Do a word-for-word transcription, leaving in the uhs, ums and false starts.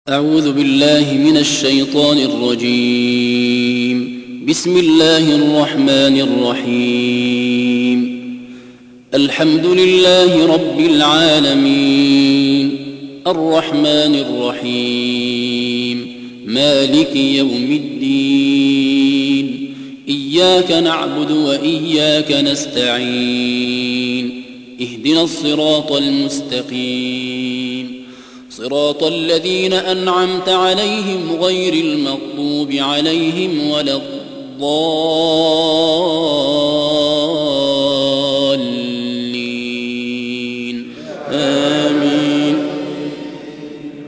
أعوذ بالله من الشيطان الرجيم. بسم الله الرحمن الرحيم. الحمد لله رب العالمين، الرحمن الرحيم، مالك يوم الدين، إياك نعبد وإياك نستعين، اهدنا الصراط المستقيم، صراط الذين أنعمت عليهم غير المغضوب عليهم ولا الضالين.